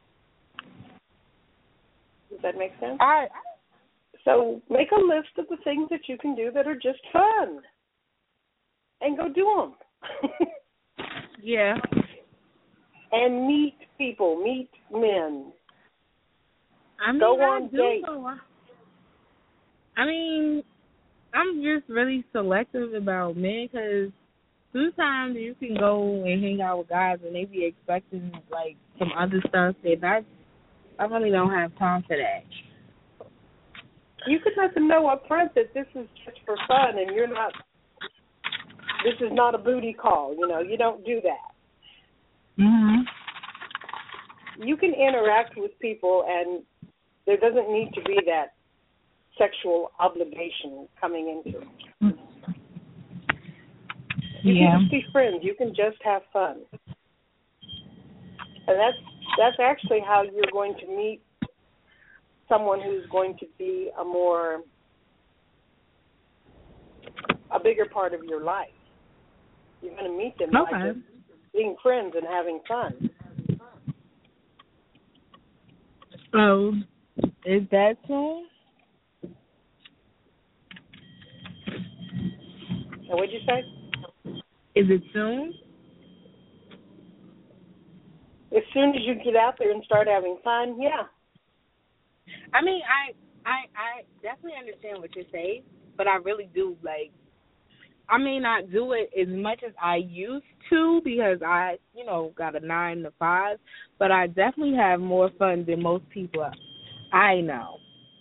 [SPEAKER 2] Does that make sense? So make a list of the things that you can do that are just fun, and go do them.
[SPEAKER 5] Yeah.
[SPEAKER 2] And meet people, meet men.
[SPEAKER 5] I mean,
[SPEAKER 2] go on dates.
[SPEAKER 5] I mean, I'm just really selective about men, because sometimes you can go and hang out with guys and they be expecting, like, some other stuff, and I really don't have time for that.
[SPEAKER 2] You could let them know up front that this is just for fun, and this is not a booty call. You don't do that.
[SPEAKER 5] Mhm.
[SPEAKER 2] You can interact with people, and there doesn't need to be that sexual obligation coming into it. You can just be friends. You can just have fun. And that's actually how you're going to meet someone who's going to be a bigger part of your life. You're going to meet them by just being friends and having fun.
[SPEAKER 5] Oh, is that soon?
[SPEAKER 2] And what'd you say?
[SPEAKER 5] Is it soon?
[SPEAKER 2] As soon as you get out there and start having fun, yeah.
[SPEAKER 5] I mean, I definitely understand what you're saying, but I really do, I may not do it as much as I used to, because I, got a 9 to 5, but I definitely have more fun than most people I know.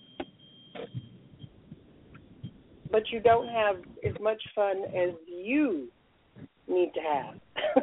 [SPEAKER 2] But you don't have as much fun as you need to have.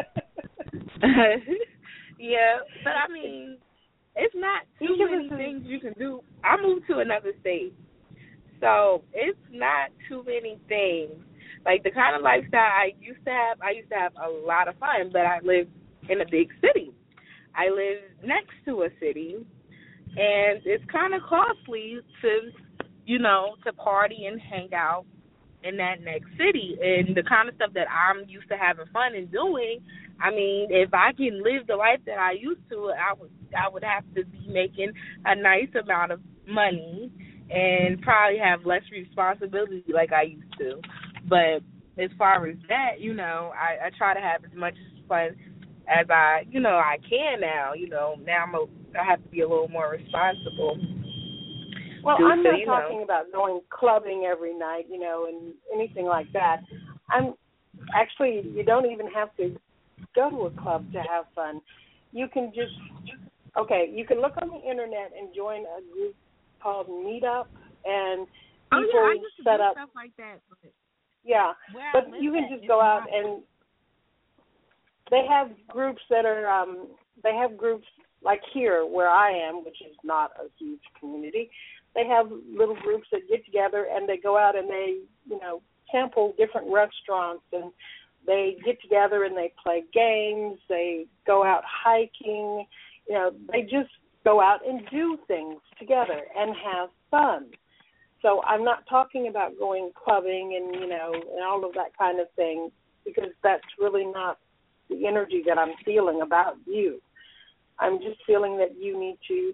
[SPEAKER 5] Yeah, but I mean, it's not too many things you can do. I moved to another state, so it's not too many things. Like, the kind of lifestyle I used to have a lot of fun, but I live in a big city. I live next to a city, and it's kind of costly to party and hang out in that next city. And the kind of stuff that I'm used to having fun and doing, I mean, if I can live the life that I used to, I would have to be making a nice amount of money and probably have less responsibility like I used to. But as far as that, I try to have as much fun as I can now. Now I have to be a little more responsible.
[SPEAKER 2] Well, I'm not talking about going clubbing every night, and anything like that. You don't even have to go to a club to have fun. You can you can look on the internet and join a group called Meetup, and people
[SPEAKER 5] I used to
[SPEAKER 2] set
[SPEAKER 5] do
[SPEAKER 2] up
[SPEAKER 5] stuff like that.
[SPEAKER 2] Yeah, but you can just go out, and they have groups that are, they have groups like here where I am, which is not a huge community. They have little groups that get together, and they go out and they, sample different restaurants, and they get together and they play games. They go out hiking. They just go out and do things together and have fun. So I'm not talking about going clubbing and all of that kind of thing, because that's really not the energy that I'm feeling about you. I'm just feeling that you need to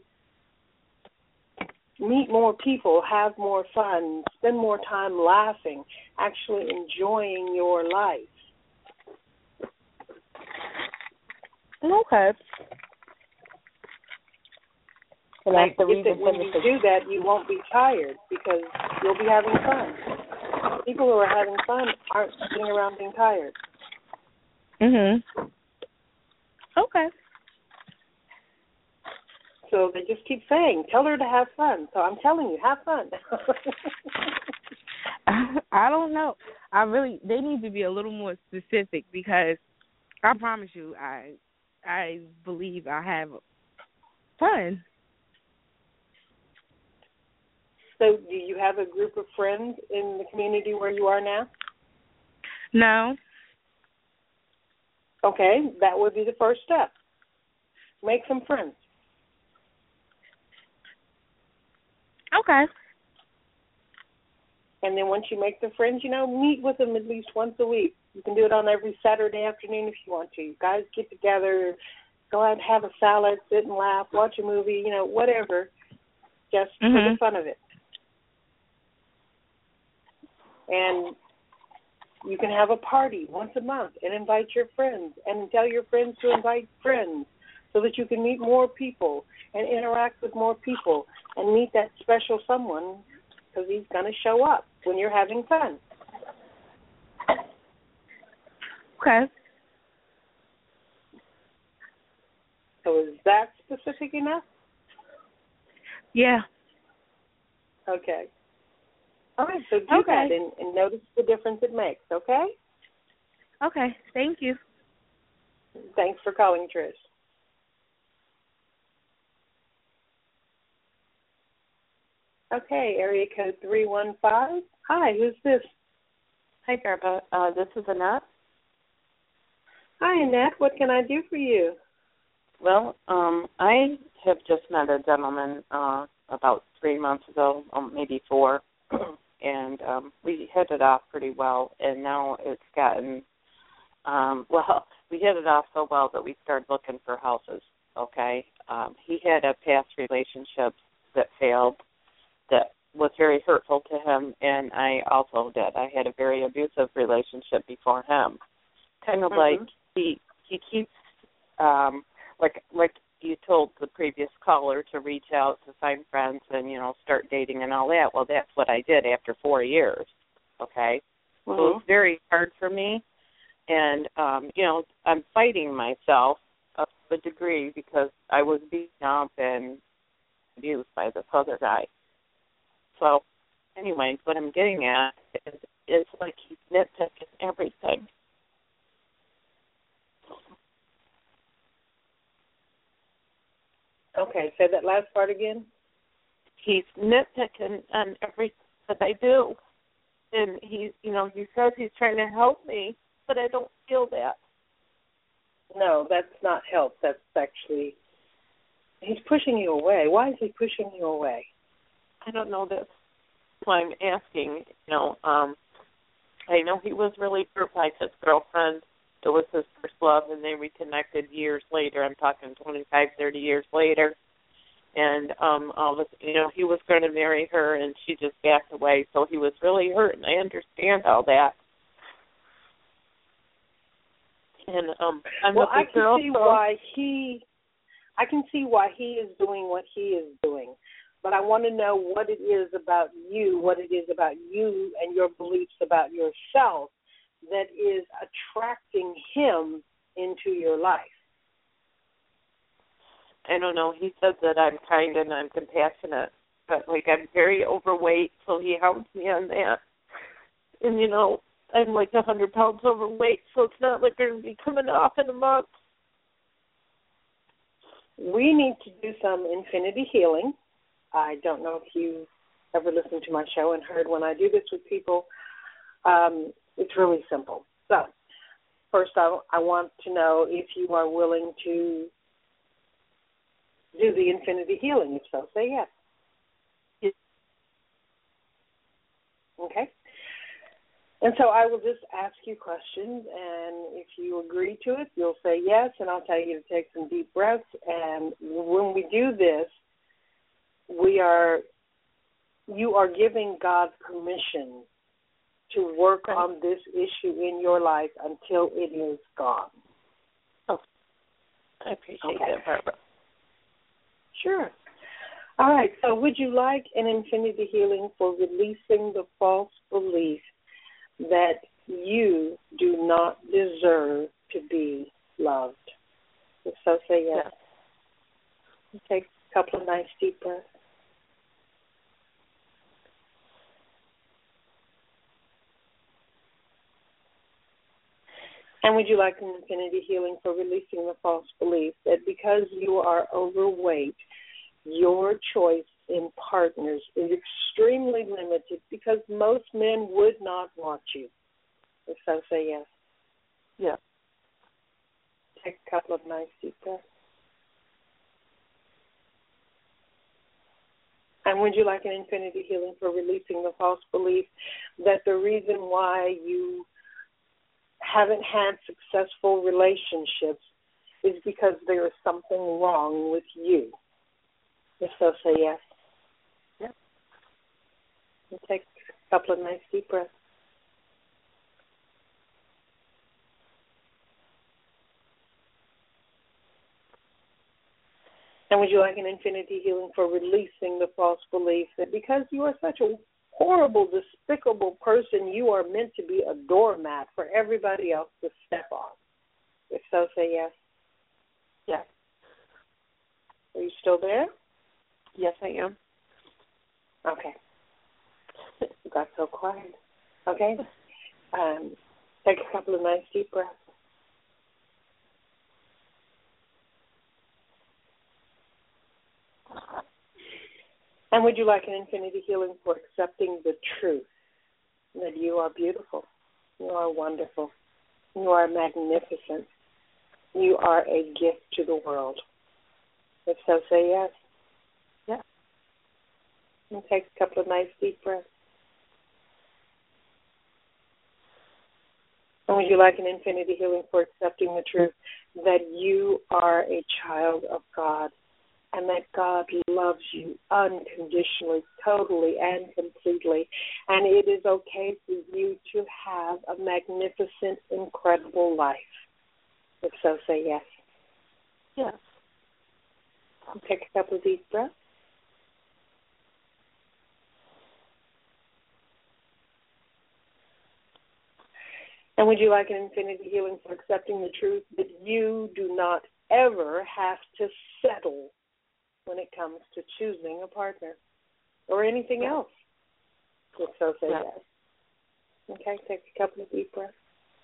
[SPEAKER 2] meet more people, have more fun, spend more time laughing, actually enjoying your life.
[SPEAKER 5] Okay.
[SPEAKER 2] And when you do that, you won't be tired, because you'll be having fun. People who are having fun aren't sitting around being tired.
[SPEAKER 5] Mhm. Okay.
[SPEAKER 2] So they just keep saying, tell her to have fun. So I'm telling you, have fun.
[SPEAKER 5] I don't know. They need to be a little more specific, because I promise you, I believe I have fun.
[SPEAKER 2] So do you have a group of friends in the community where you are now?
[SPEAKER 5] No.
[SPEAKER 2] Okay, that would be the first step. Make some friends.
[SPEAKER 5] Okay.
[SPEAKER 2] And then once you make the friends, meet with them at least once a week. You can do it on every Saturday afternoon if you want to. You guys get together, go out and have a salad, sit and laugh, watch a movie, whatever, just for the fun of it. And you can have a party once a month and invite your friends and tell your friends to invite friends so that you can meet more people and interact with more people and meet that special someone because he's going to show up when you're having fun.
[SPEAKER 5] Okay.
[SPEAKER 2] So is that specific enough?
[SPEAKER 5] Yeah.
[SPEAKER 2] Okay. All right, so do that and notice the difference it makes, okay?
[SPEAKER 5] Okay, thank you.
[SPEAKER 2] Thanks for calling, Trish. Okay, area code 315. Hi, who's this?
[SPEAKER 6] Hi, Barbara. This is Annette.
[SPEAKER 2] Hi, Annette. What can I do for you?
[SPEAKER 6] Well, I have just met a gentleman about 3 months ago, maybe 4, and we hit it off pretty well, and now it's gotten, we hit it off so well that we started looking for houses, okay? He had a past relationship that failed that was very hurtful to him, and I also did. I had a very abusive relationship before him. Kind of like he keeps, like you told the previous caller to reach out to find friends and, start dating and all that. Well, that's what I did after 4 years, okay? So it's very hard for me, and, I'm fighting myself up to a degree because I was beaten up and abused by this other guy. So, anyways, what I'm getting at is it's like he's nitpicking everything.
[SPEAKER 2] Okay, say that last part again.
[SPEAKER 6] He's nitpicking on everything that I do. And he says he's trying to help me, but I don't feel that.
[SPEAKER 2] No, that's not help. That's actually, he's pushing you away. Why is he pushing you away?
[SPEAKER 6] I don't know this. That's why I'm asking. I know he was really hurt by his girlfriend. It was his first love, and they reconnected years later. I'm talking 25, 30 years later. And he was going to marry her, and she just backed away. So he was really hurt, and I understand all that. And
[SPEAKER 2] I can see why he is doing what he is doing. But I want to know what it is about you and your beliefs about yourself that is attracting him into your life.
[SPEAKER 6] I don't know. He says that I'm kind and I'm compassionate, but, I'm very overweight, so he helps me on that. And, I'm 100 pounds overweight, so it's not like I'm going to be coming off in a month.
[SPEAKER 2] We need to do some infinity healing. I don't know if you ever listened to my show and heard when I do this with people. It's really simple. So, first I want to know if you are willing to do the infinity healing. If so, say yes.
[SPEAKER 6] Yes.
[SPEAKER 2] Okay. And so I will just ask you questions, and if you agree to it, you'll say yes, and I'll tell you to take some deep breaths. And when we do this, you are giving God permission to work on this issue in your life until it is gone.
[SPEAKER 6] Oh, I appreciate that, Barbara.
[SPEAKER 2] Sure. All right, so would you like an infinity healing for releasing the false belief that you do not deserve to be loved? If so, say yes. Take a couple of nice deep breaths. And would you like an infinity healing for releasing the false belief that because you are overweight, your choice in partners is extremely limited because most men would not want you? If so, say yes.
[SPEAKER 6] Yeah.
[SPEAKER 2] Take a couple of nice deep breaths. And would you like an infinity healing for releasing the false belief that the reason why you haven't had successful relationships is because there is something wrong with you? If so, say yes.
[SPEAKER 6] Yep.
[SPEAKER 2] And take a couple of nice deep breaths. And would you like an infinity healing for releasing the false belief that because you are such a horrible, despicable person, you are meant to be a doormat for everybody else to step on? If so, say yes.
[SPEAKER 6] Yes.
[SPEAKER 2] Are you still there?
[SPEAKER 6] Yes, I am.
[SPEAKER 2] Okay. You got so quiet. Okay. Take a couple of nice deep breaths. And would you like an infinity healing for accepting the truth that you are beautiful, you are wonderful, you are magnificent, you are a gift to the world? If so, say yes.
[SPEAKER 6] Yes.
[SPEAKER 2] And take a couple of nice deep breaths. And would you like an infinity healing for accepting the truth that you are a child of God and that God loves you unconditionally, totally, and completely, and it is okay for you to have a magnificent, incredible life? If so, say yes.
[SPEAKER 6] Yes.
[SPEAKER 2] Take a couple of deep breaths. And would you like an infinity healing for accepting the truth that you do not ever have to settle when it comes to choosing a partner or anything else? If so, say yes. Okay, take a couple of deep breaths.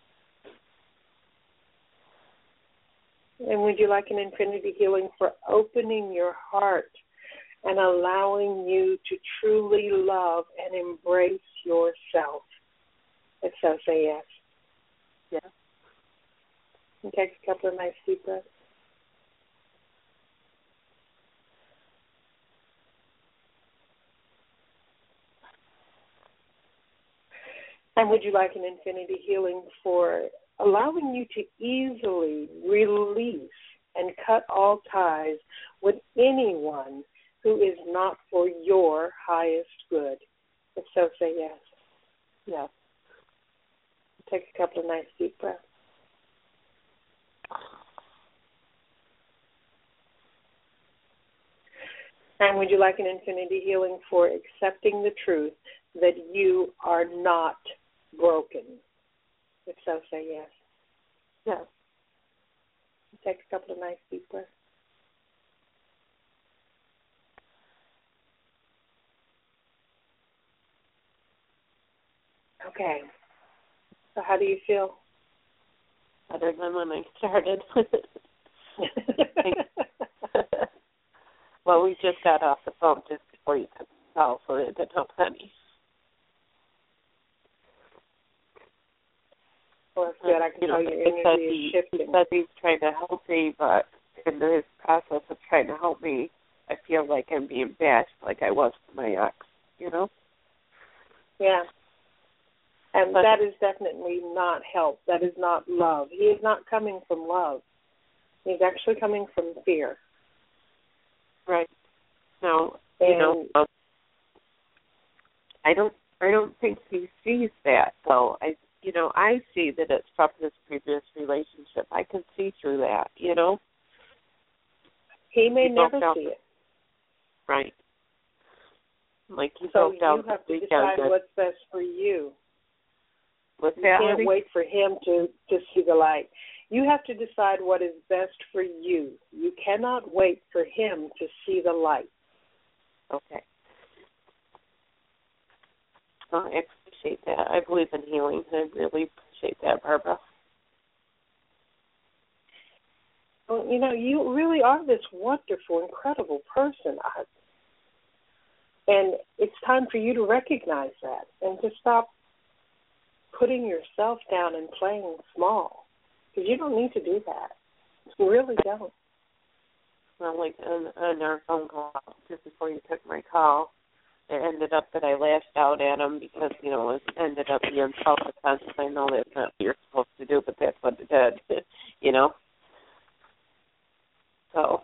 [SPEAKER 2] And would you like an infinity healing for opening your heart and allowing you to truly love and embrace yourself? If so, say yes.
[SPEAKER 6] Yes.
[SPEAKER 2] And take a couple of nice deep breaths. And would you like an infinity healing for allowing you to easily release and cut all ties with anyone who is not for your highest good? If so, say yes.
[SPEAKER 6] Yes.
[SPEAKER 2] Take a couple of nice deep breaths. And would you like an infinity healing for accepting the truth that you are not broken? If so, say yes.
[SPEAKER 6] Yes.
[SPEAKER 2] Take a couple of nice deep breaths. Okay. So how do you feel?
[SPEAKER 6] Better than when I started. Well, we just got off the phone just before you took the call, so it didn't help any.
[SPEAKER 2] Well, that's good. I can tell your energy is shifting.
[SPEAKER 6] He said he's trying to help me, but in his process of trying to help me, I feel like I'm being bashed like I was for my ex, you know?
[SPEAKER 2] Yeah. And that is definitely not help. That is not love. He is not coming from love. He's actually coming from fear.
[SPEAKER 6] Right. No, you know, I don't think he sees that, though. I see that it's from his previous relationship. I can see through that, you know?
[SPEAKER 2] He may never see it.
[SPEAKER 6] Right. Like you
[SPEAKER 2] so
[SPEAKER 6] down
[SPEAKER 2] you have to decide what's best for you.
[SPEAKER 6] What's
[SPEAKER 2] you
[SPEAKER 6] that,
[SPEAKER 2] can't
[SPEAKER 6] honey?
[SPEAKER 2] wait for him to see the light. You have to decide what is best for you. You cannot wait for him to see the light.
[SPEAKER 6] Okay. Well, I appreciate that. I believe in healing. I really appreciate that, Barbara.
[SPEAKER 2] Well, you really are this wonderful, incredible person. And it's time for you to recognize that and to stop putting yourself down and playing small, because you don't need to do that. You really don't.
[SPEAKER 6] Well, like on our phone call, just before you took my call, it ended up that I lashed out at him because, it ended up being self-defense. I know that's not what you're supposed to do, but that's what it did, So.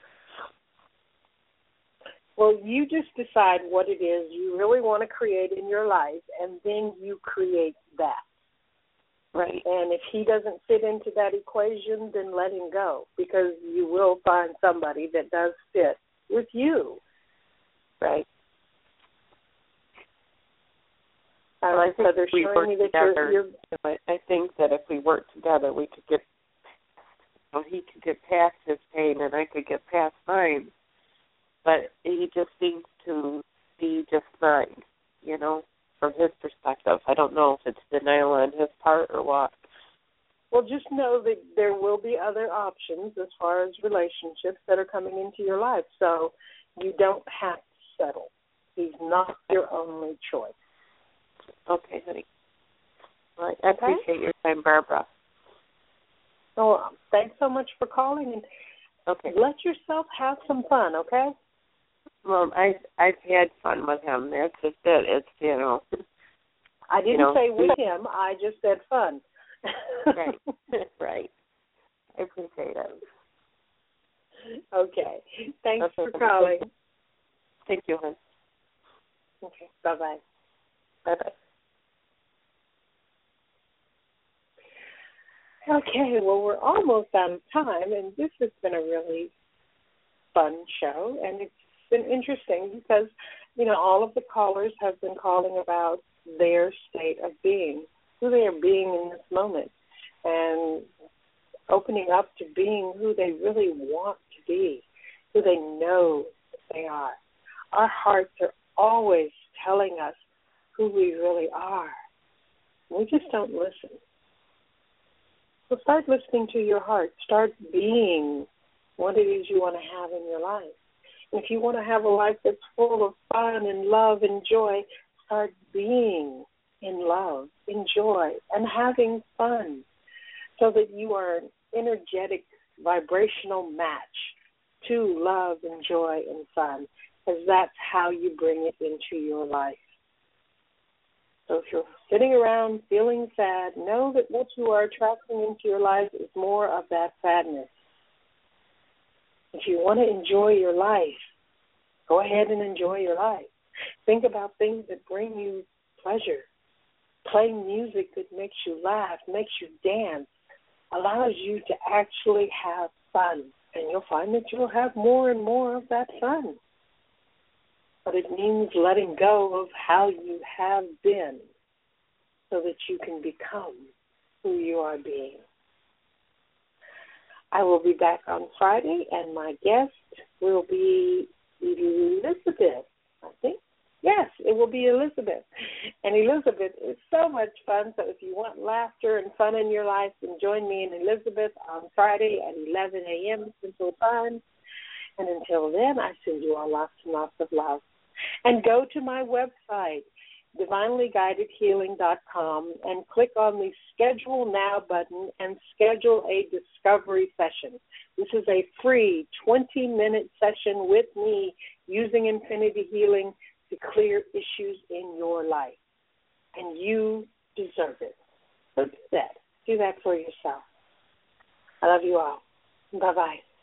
[SPEAKER 2] Well, you just decide what it is you really want to create in your life, and then you create that.
[SPEAKER 6] Right.
[SPEAKER 2] And if he doesn't fit into that equation, then let him go, because you will find somebody that does fit with you.
[SPEAKER 6] Right.
[SPEAKER 2] I think
[SPEAKER 6] if we work together, I think that if we work together, we could get, he could get past his pain and I could get past mine. But he just seems to be just mine, from his perspective. I don't know if it's denial on his part or what.
[SPEAKER 2] Well, just know that there will be other options as far as relationships that are coming into your life. So you don't have to settle. He's not your only choice.
[SPEAKER 6] Okay, honey. Well, I appreciate your time, Barbara.
[SPEAKER 2] Oh, thanks so much for calling. And let yourself have some fun, okay?
[SPEAKER 6] Well, I've had fun with him. That's just it. It's,
[SPEAKER 2] I didn't say with him. I just said fun.
[SPEAKER 6] Right. Right. I appreciate it.
[SPEAKER 2] Okay. Thanks for calling.
[SPEAKER 6] Thank you, hon.
[SPEAKER 2] Okay. Bye-bye.
[SPEAKER 6] Bye-bye.
[SPEAKER 2] Okay, well, we're almost out of time, and this has been a really fun show, and it's been interesting because, all of the callers have been calling about their state of being, who they are being in this moment, and opening up to being who they really want to be, who they know they are. Our hearts are always telling us who we really are. We just don't listen. So start listening to your heart. Start being what it is you want to have in your life. And if you want to have a life that's full of fun and love and joy, start being in love, in joy, and having fun so that you are an energetic, vibrational match to love and joy and fun, because that's how you bring it into your life. So if you're sitting around feeling sad, know that what you are attracting into your life is more of that sadness. If you want to enjoy your life, go ahead and enjoy your life. Think about things that bring you pleasure. Playing music that makes you laugh, makes you dance, allows you to actually have fun. And you'll find that you'll have more and more of that fun. But it means letting go of how you have been so that you can become who you are being. I will be back on Friday, and my guest will be Elizabeth, I think. Yes, it will be Elizabeth. And Elizabeth is so much fun, so if you want laughter and fun in your life, then join me and Elizabeth on Friday at 11 a.m. Central Time. And until then, I send you all lots and lots of love. And go to my website, divinelyguidedhealing.com, and click on the Schedule Now button and schedule a discovery session. This is a free 20-minute session with me using Infinity Healing to clear issues in your life. And you deserve it. So do that. Do that for yourself. I love you all. Bye-bye.